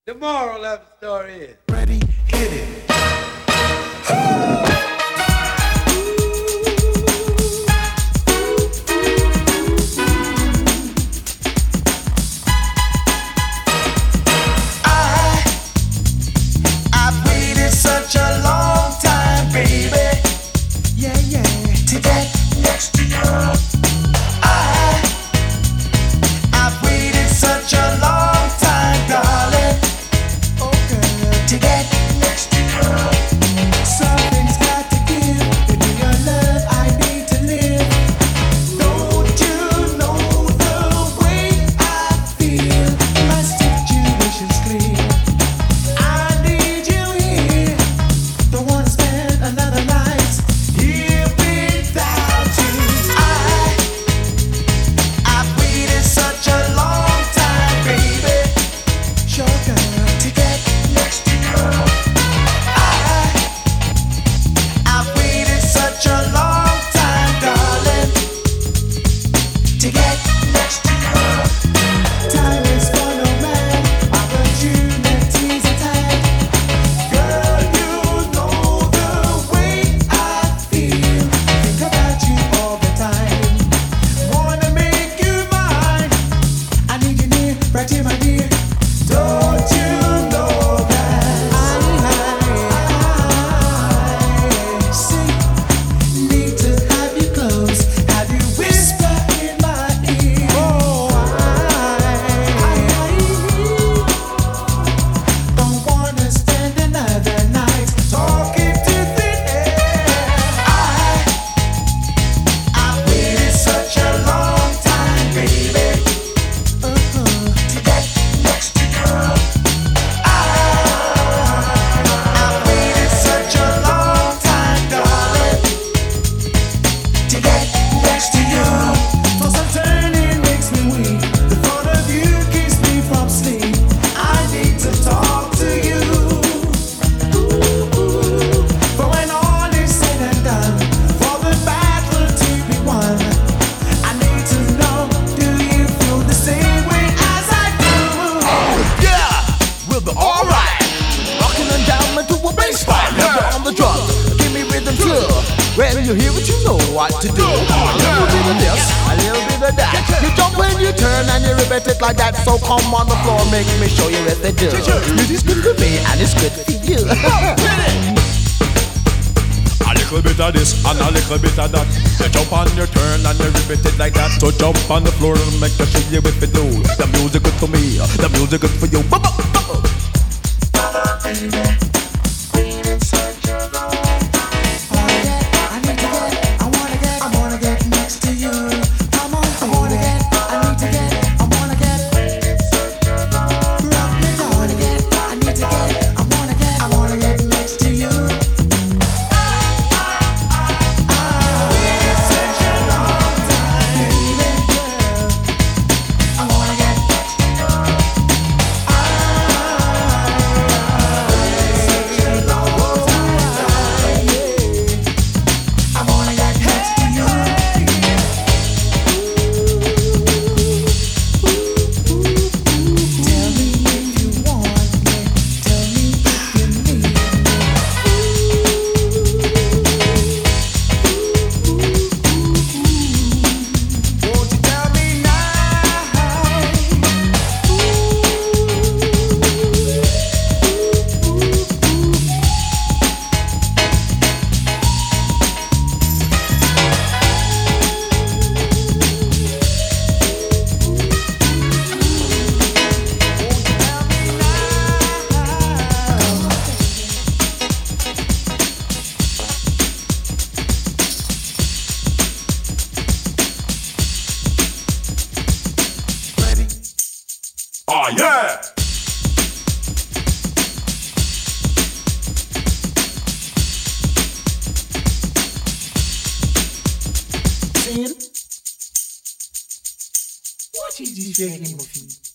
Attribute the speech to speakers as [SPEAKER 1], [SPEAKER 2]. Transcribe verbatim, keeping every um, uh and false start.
[SPEAKER 1] The moral of the story is
[SPEAKER 2] ready, hit it. Such a long time, baby. Yeah, yeah. To get next to you. I, I've waited such a long time, darling. Oh, girl. To get next to you. Something's got to give. Give me your love, I need to live. Don't you know the way I feel? My situation's clear.
[SPEAKER 3] When you hear it, you know what to do. A little bit of this, a little bit of that. You jump when you turn and you repeat it like that. So come on the floor, make me show you what they do. Music's good for me and it's good for you.
[SPEAKER 4] A little bit of this and a little bit of that. You jump on your turn and you repeat it like that. So jump on the floor and make me show you what they do. The music good for me, the music good for you. Bubba, bubba. Oh yeah!
[SPEAKER 2] What is this very movie?